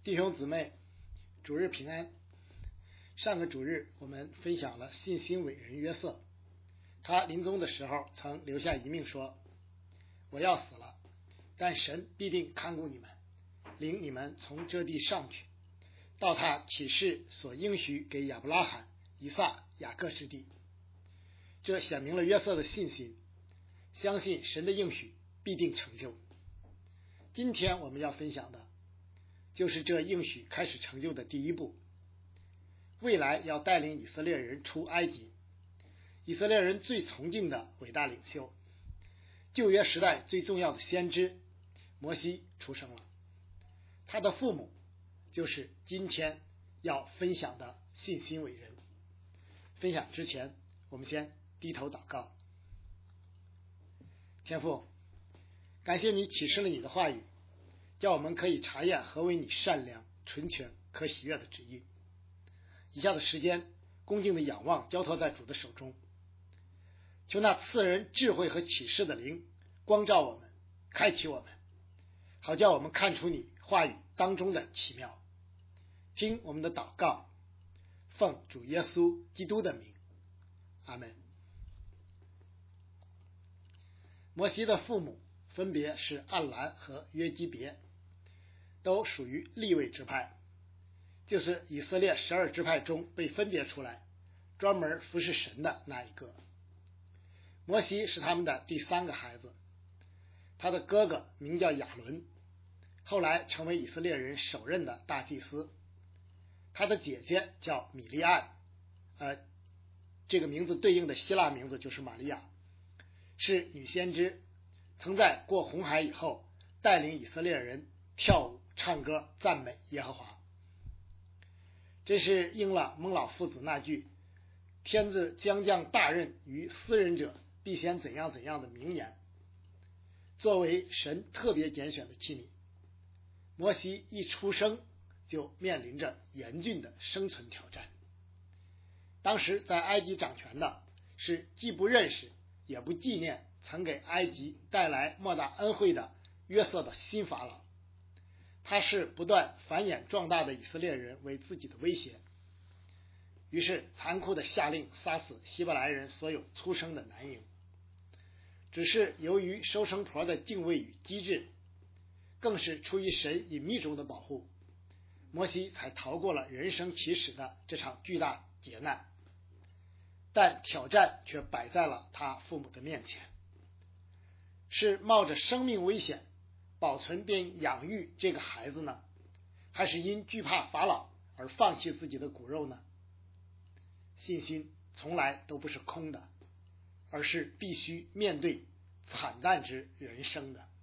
弟兄姊妹，主日平安。上个主日我们分享了信心伟人约瑟，他临终的时候曾留下遗命说：我要死了，但神必定看顾你们，领你们从这地上去，到他启示所应许给亚伯拉罕、以撒、雅各之地。这显明了约瑟的信心，相信神的应许必定成就。今天我们要分享的就是这应许开始成就的第一步，未来要带领以色列人出埃及，以色列人最崇敬的伟大领袖，旧约时代最重要的先知摩西出生了，他的父母就是今天要分享的信心伟人。分享之前，我们先低头祷告。天父，感谢你启示了你的话语，叫我们可以查验何为你善良、纯全、可喜悦的旨意。以下的时间，恭敬的仰望交托在主的手中，求那赐人智慧和启示的灵光照我们，开启我们，好叫我们看出你话语当中的奇妙。听我们的祷告，奉主耶稣基督的名，阿们。摩西的父母分别是暗兰和约基别，都属于利未支派，就是以色列12支派中被分别出来专门服侍神的那一个。摩西是他们的第3个孩子，他的哥哥名叫亚伦，后来成为以色列人首任的大祭司。他的姐姐叫米利暗，这个名字对应的希腊名字就是玛利亚，是女先知，曾在过红海以后带领以色列人跳舞、唱歌、赞美耶和华。这是应了蒙老父子那句天子将降大任于斯人者，必先怎样怎样的名言。作为神特别拣选的器皿，摩西一出生就面临着严峻的生存挑战。当时在埃及掌权的是既不认识也不纪念曾给埃及带来莫大恩惠的约瑟的新法老，他是不断繁衍壮大的以色列人为自己的威胁，于是残酷的下令杀死希伯来人所有出生的男婴。只是由于收生婆的敬畏与机智，更是出于神隐秘中的保护，摩西才逃过了人生起始的这场巨大劫难。但挑战却摆在了他父母的面前，是冒着生命危险保存并养育这个孩子呢，还是因惧怕法老而放弃自己的骨肉呢？信心从来都不是空的，而是必须面对惨淡之人生的。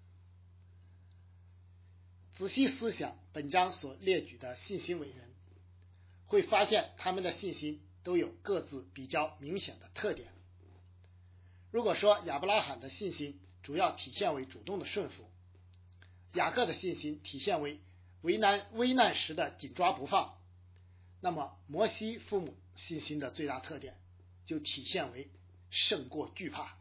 仔细思想本章所列举的信心伟人，会发现他们的信心都有各自比较明显的特点。如果说亚伯拉罕的信心主要体现为主动的顺服，雅各的信心体现为危难时的紧抓不放，那么摩西父母信心的最大特点就体现为胜过惧怕。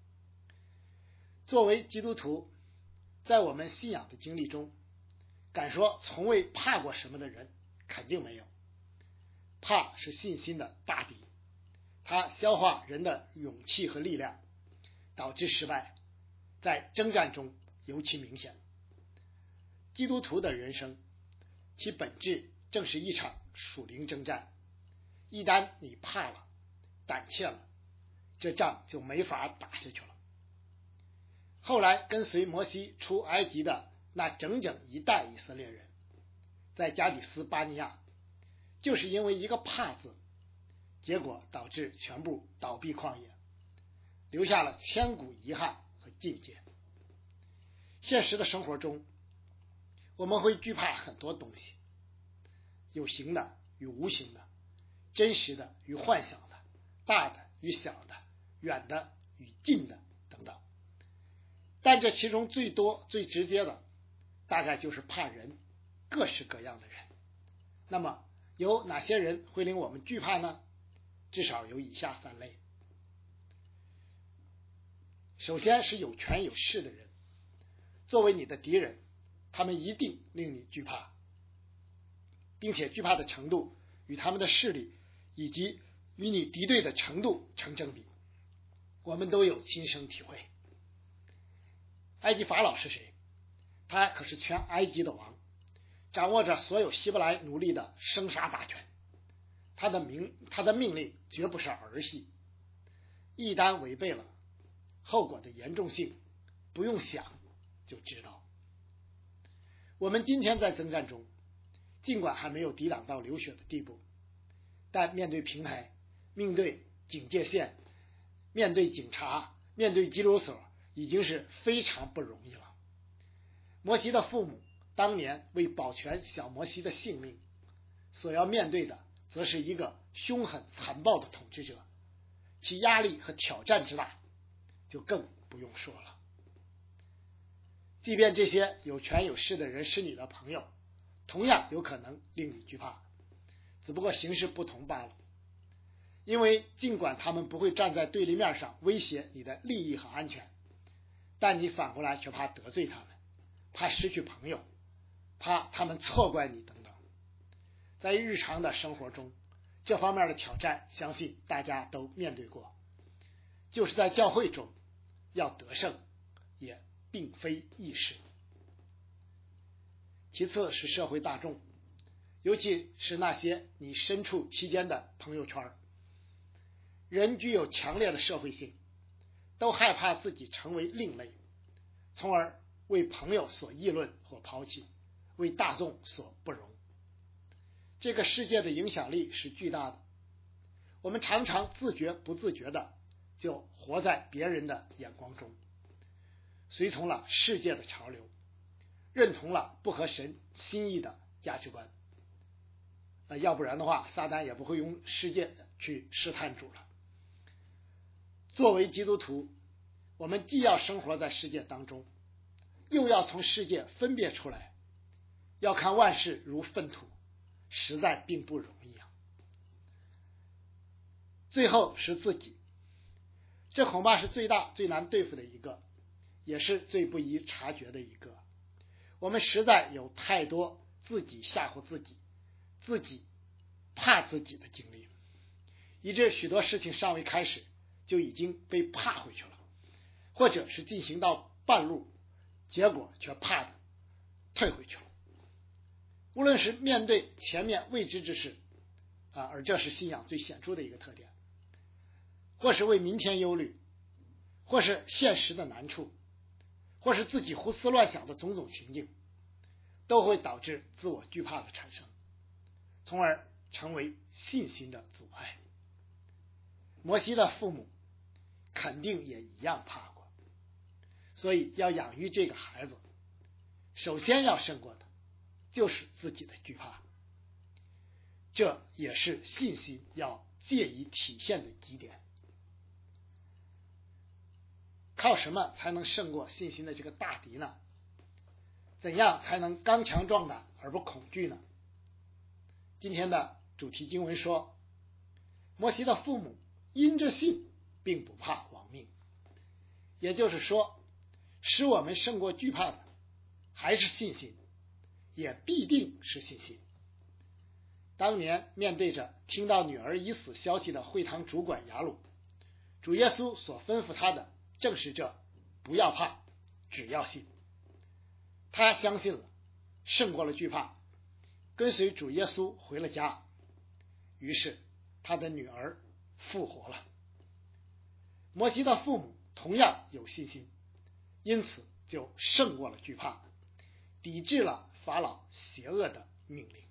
作为基督徒，在我们信仰的经历中，敢说从未怕过什么的人肯定没有。怕是信心的大敌，它消化人的勇气和力量，导致失败，在征战中尤其明显。基督徒的人生，其本质正是一场属灵征战。一旦你怕了、胆怯了，这仗就没法打下去了。后来跟随摩西出埃及的那整整一代以色列人，在加底斯巴尼亚，就是因为一个怕字，结果导致全部倒闭旷野，留下了千古遗憾和境界。现实的生活中，我们会惧怕很多东西，有形的与无形的，真实的与幻想的，大的与小的，远的与近的等等。但这其中最多最直接的，大概就是怕人，各式各样的人。那么有哪些人会令我们惧怕呢？至少有以下3类。首先是有权有势的人，作为你的敌人，他们一定令你惧怕。 并且惧怕的程度与他们的势力以及与你敌对的程度成正比，我们都有亲身体会。埃及法老是谁？他可是全埃及的王，掌握着所有希伯来奴隶的生杀大权，他的命令绝不是儿戏，一旦违背了，后果的严重性不用想就知道。我们今天在征战中，尽管还没有抵挡到流血的地步，但面对平台，面对警戒线，面对警察，面对缉留所，已经是非常不容易了。摩西的父母当年为保全小摩西的性命，所要面对的则是一个凶狠残暴的统治者，其压力和挑战之大就更不用说了。即便这些有权有势的人是你的朋友，同样有可能令你惧怕，只不过形式不同罢了。因为尽管他们不会站在对立面上威胁你的利益和安全，但你反过来却怕得罪他们，怕失去朋友，怕他们错怪你等等。在日常的生活中，这方面的挑战相信大家都面对过，就是在教会中要得胜也并非易事。其次是社会大众，尤其是那些你身处其间的朋友圈，人具有强烈的社会性，都害怕自己成为另类，从而为朋友所议论或抛弃，为大众所不容。这个世界的影响力是巨大的，我们常常自觉不自觉的就活在别人的眼光中，随从了世界的潮流，认同了不合神心意的价值观。要不然的话，撒旦也不会用世界去试探主了。作为基督徒，我们既要生活在世界当中，又要从世界分别出来，要看万事如粪土，实在并不容易啊。最后是自己，这恐怕是最大最难对付的一个，也是最不易察觉的一个。我们实在有太多自己吓唬自己，自己怕自己的经历，以致许多事情尚未开始就已经被怕回去了，或者是进行到半路，结果却怕的退回去了。无论是面对前面未知之事而这是信仰最显著的一个特点，或是为明天忧虑，或是现实的难处，或是自己胡思乱想的种种情境，都会导致自我惧怕的产生，从而成为信心的阻碍。摩西的父母肯定也一样怕过，所以要养育这个孩子，首先要胜过的就是自己的惧怕，这也是信心要借以体现的基点。靠什么才能胜过信心的这个大敌呢？怎样才能刚强壮胆而不恐惧呢？今天的主题经文说，摩西的父母因着信并不怕亡命，也就是说，使我们胜过惧怕的还是信心，也必定是信心。当年面对着听到女儿已死消息的会堂主管雅鲁，主耶稣所吩咐他的正是这：不要怕，只要信。他相信了，胜过了惧怕，跟随主耶稣回了家，于是他的女儿复活了。摩西的父母同样有信心，因此就胜过了惧怕，抵制了法老邪恶的命令。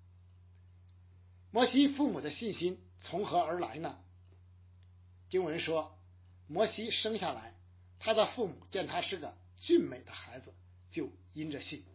摩西父母的信心从何而来呢？经文说，摩西生下来，他的父母见他是个俊美的孩子，就因着信。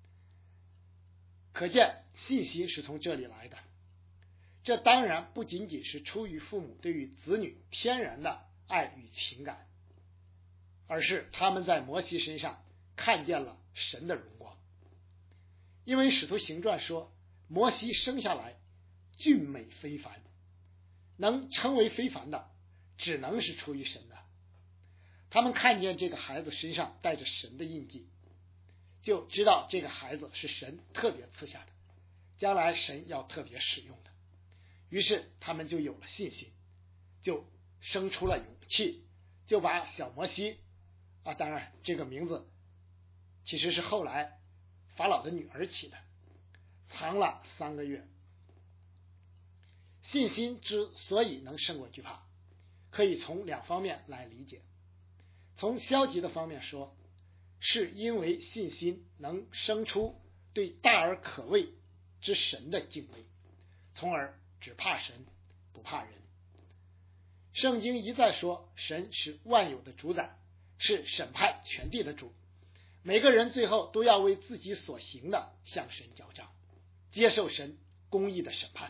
可见信心是从这里来的。这当然不仅仅是出于父母对于子女天然的爱与情感，而是他们在摩西身上看见了神的荣光。因为使徒行传说，摩西生下来俊美非凡，能称为非凡的只能是出于神的。他们看见这个孩子身上带着神的印记，就知道这个孩子是神特别赐下的， 将来神要特别使用的。于是他们就有了信心，就生出了勇气，就把小摩西当然这个名字其实是后来法老的女儿起的，藏了3个月。信心之所以能胜过惧怕，可以从2方面来理解。从消极的方面说，是因为信心能生出对大而可畏之神的敬畏，从而只怕神不怕人。圣经一再说神是万有的主宰，是审判全地的主，每个人最后都要为自己所行的向神交账，接受神公义的审判。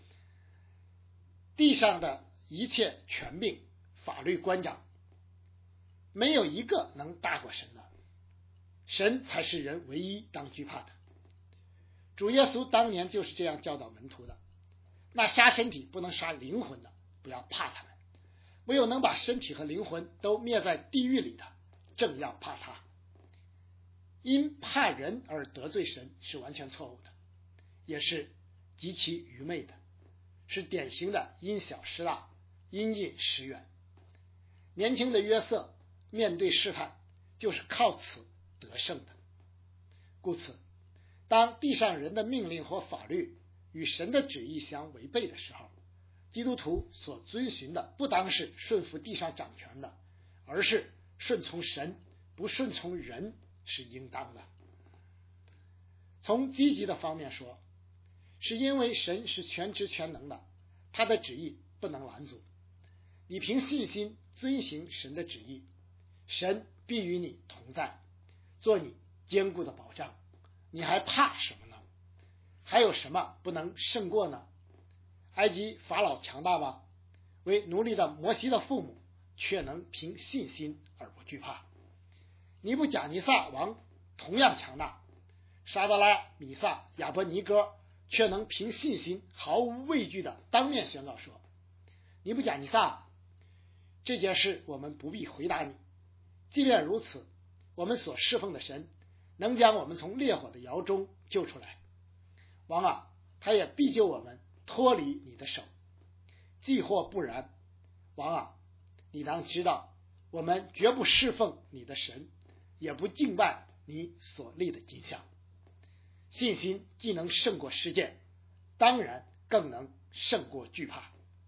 地上的一切权柄、法律官长，没有一个能大过神的，神才是人唯一当惧怕的。主耶稣当年就是这样教导门徒的，那杀身体不能杀灵魂的，不要怕他们，唯有能把身体和灵魂都灭在地狱里的，正要怕他。因怕人而得罪神是完全错误的，也是极其愚昧的，是典型的因小失大，因近失远。年轻的约瑟面对试探就是靠此得胜的。故此，当地上人的命令或法律与神的旨意相违背的时候，基督徒所遵循的不当是顺服地上掌权的，而是顺从神，不顺从人是应当的。从积极的方面说，是因为神是全知全能的，他的旨意不能拦阻。你凭信心遵行神的旨意，神必与你同在，做你坚固的保障，你还怕什么呢？还有什么不能胜过呢？埃及法老强大吗？为奴隶的摩西的父母却能凭信心而不惧怕。尼布甲尼撒王同样强大，沙德拉、米萨、亚伯尼哥却能凭信心毫无畏惧的当面宣告说：尼布甲尼撒，这件事我们不必回答你，即便如此，我们所侍奉的神能将我们从烈火的窑中救出来，王啊，他也必救我们脱离你的手。既或不然，王啊，你当知道，我们绝不侍奉你的神，也不敬拜你所立的金像。信心既能胜过世界，当然更能胜过惧怕。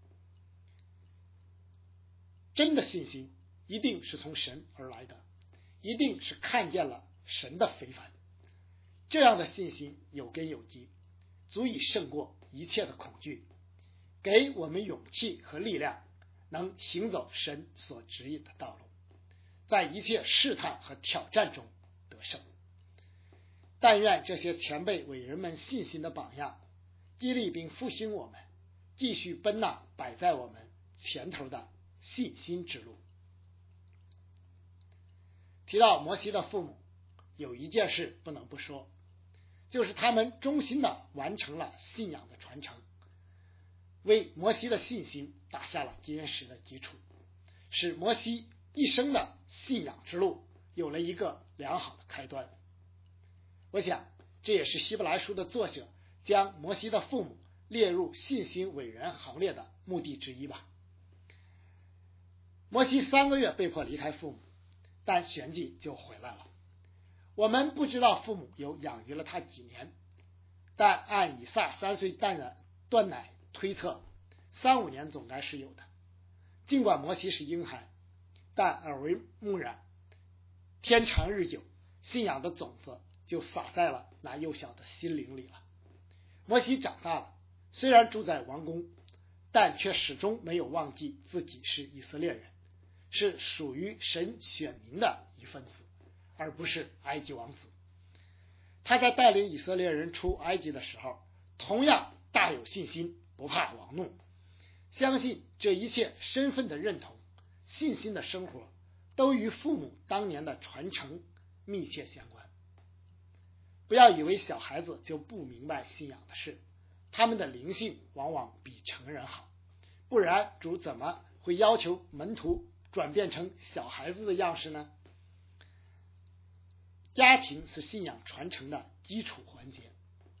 真的信心一定是从神而来的，一定是看见了神的非凡。这样的信心有根有基，足以胜过一切的恐惧，给我们勇气和力量，能行走神所指引的道路，在一切试探和挑战中得胜。但愿这些前辈伟人们信心的榜样，激励并复兴我们，继续奔那摆在我们前头的信心之路。提到摩西的父母，有一件事不能不说，就是他们忠心的完成了信仰的传承，为摩西的信心打下了坚实的基础，使摩西一生的信仰之路有了一个良好的开端。我想这也是希伯来书的作者将摩西的父母列入信心伟人行列的目的之一吧。摩西3个月被迫离开父母，但旋即就回来了。我们不知道父母有养育了他几年，但按以撒3岁断奶推测，3-5年总该是有的。尽管摩西是婴孩，但耳为目染，天长日久，信仰的种子就撒在了那幼小的心灵里了。摩西长大了，虽然住在王宫，但却始终没有忘记自己是以色列人，是属于神选民的一份子，而不是埃及王子。他在带领以色列人出埃及的时候，同样大有信心，不怕王怒，相信这一切身份的认同、信心的生活，都与父母当年的传承密切相关。不要以为小孩子就不明白信仰的事，他们的灵性往往比成人好，不然主怎么会要求门徒转变成小孩子的样式呢？家庭是信仰传承的基础环节，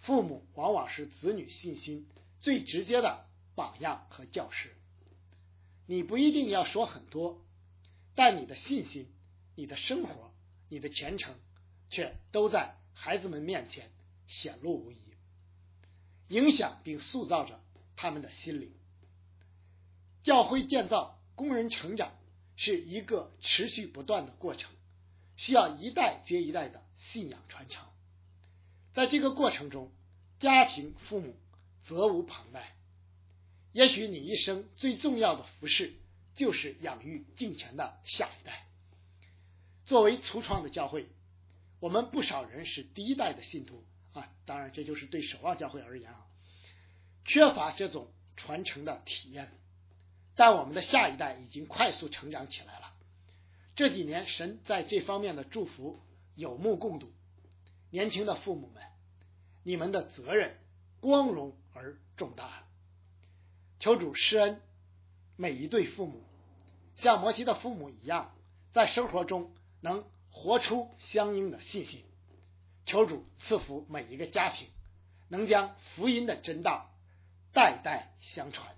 父母往往是子女信心最直接的榜样和教师。你不一定要说很多，但你的信心、你的生活、你的虔诚却都在孩子们面前显露无遗，影响并塑造着他们的心灵。教会建造、工人成长是一个持续不断的过程，需要一代接一代的信仰传承。在这个过程中，家庭、父母责无旁贷。也许你一生最重要的服事就是养育敬虔的下一代。作为初创的教会，我们不少人是第一代的信徒当然这就是对守望教会而言缺乏这种传承的体验。但我们的下一代已经快速成长起来了。这几年神在这方面的祝福有目共睹。年轻的父母们，你们的责任光荣而重大。求主施恩每一对父母，像摩西的父母一样，在生活中能活出相应的信心。求主赐福每一个家庭，能将福音的真道代代相传。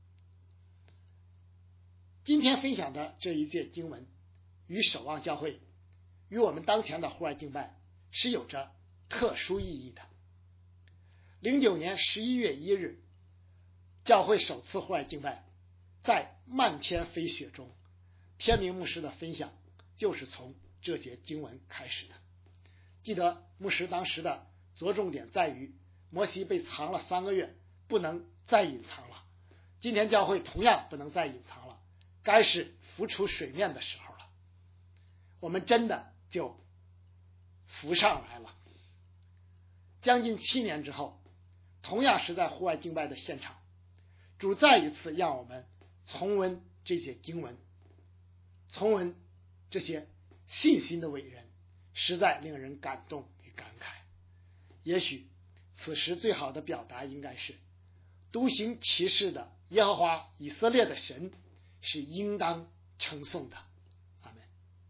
今天分享的这一节经文与守望教会，与我们当前的户外敬拜是有着特殊意义的。09年11月1日，教会首次户外敬拜，在漫天飞雪中，天明牧师的分享就是从这节经文开始的。记得牧师当时的着重点在于，摩西被藏了3个月，不能再隐藏了。今天教会同样不能再隐藏了，该是浮出水面的时候了。我们真的就浮上来了。将近7年之后，同样是在户外敬拜的现场，主再一次让我们重温这些经文，重温这些信心的伟人，实在令人感动与感慨。也许此时最好的表达应该是，独行其事的耶和华以色列的神是应当称颂的。阿们。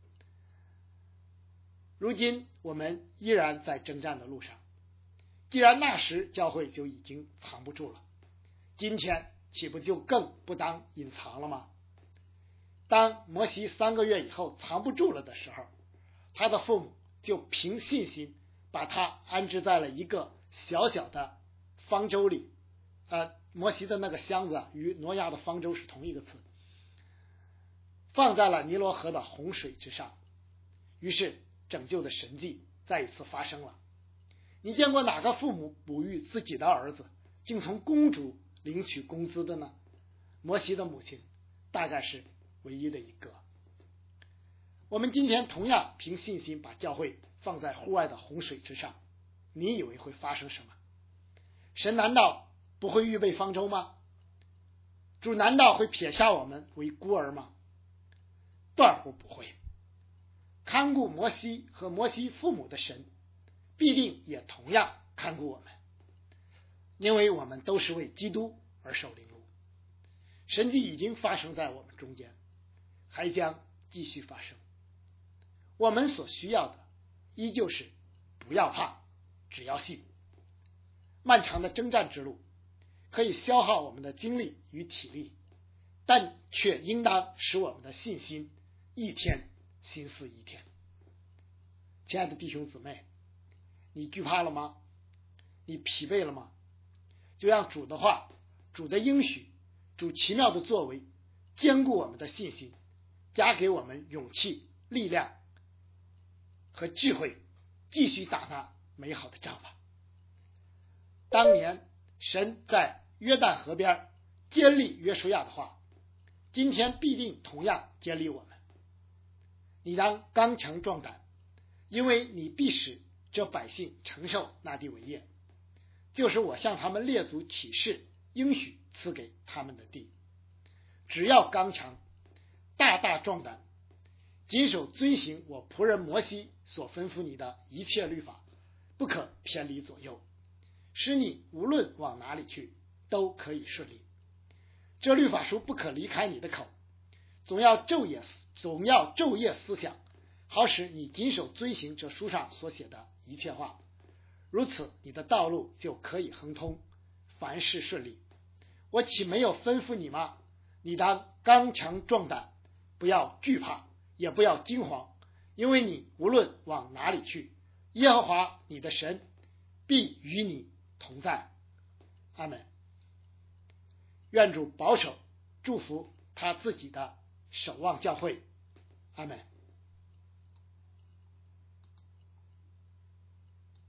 如今我们依然在征战的路上，既然那时教会就已经藏不住了，今天岂不就更不当隐藏了吗？当摩西3个月以后藏不住了的时候，他的父母就凭信心把他安置在了一个小小的方舟里。摩西的那个箱子与挪亚的方舟是同一个词，放在了尼罗河的洪水之上。于是拯救的神迹再一次发生了。你见过哪个父母哺育自己的儿子，竟从公主领取工资的呢？摩西的母亲大概是唯一的一个。我们今天同样凭信心把教会放在户外的洪水之上，你以为会发生什么？神难道不会预备方舟吗？主难道会撇下我们为孤儿吗？断乎不会。看顾摩西和摩西父母的神必定也同样看顾我们，因为我们都是为基督而受凌辱。神迹已经发生在我们中间，还将继续发生。我们所需要的依旧是不要怕，只要信。漫长的征战之路可以消耗我们的精力与体力，但却应当使我们的信心一天新似一天。亲爱的弟兄姊妹，你惧怕了吗？你疲惫了吗？就让主的话、主的应许、主奇妙的作为坚固我们的信心，加给我们勇气、力量和智慧，继续打那美好的仗吧。当年神在约旦河边坚立约书亚的话，今天必定同样坚立我们。你当刚强壮胆，因为你必使这百姓承受那地为业，就是我向他们列祖起誓应许赐给他们的地。只要刚强，大大壮胆，谨守遵行我仆人摩西所吩咐你的一切律法，不可偏离左右，使你无论往哪里去都可以顺利。这律法书不可离开你的口，总要昼夜思想，好使你谨守遵行这书上所写的一切话。 如此你的道路就可以亨通，凡事顺利。我岂没有吩咐你吗？你当刚强壮胆，不要惧怕，也不要惊慌，因为你无论往哪里去，耶和华你的神必与你同在。阿们。愿主保守祝福他自己的守望教会。阿们。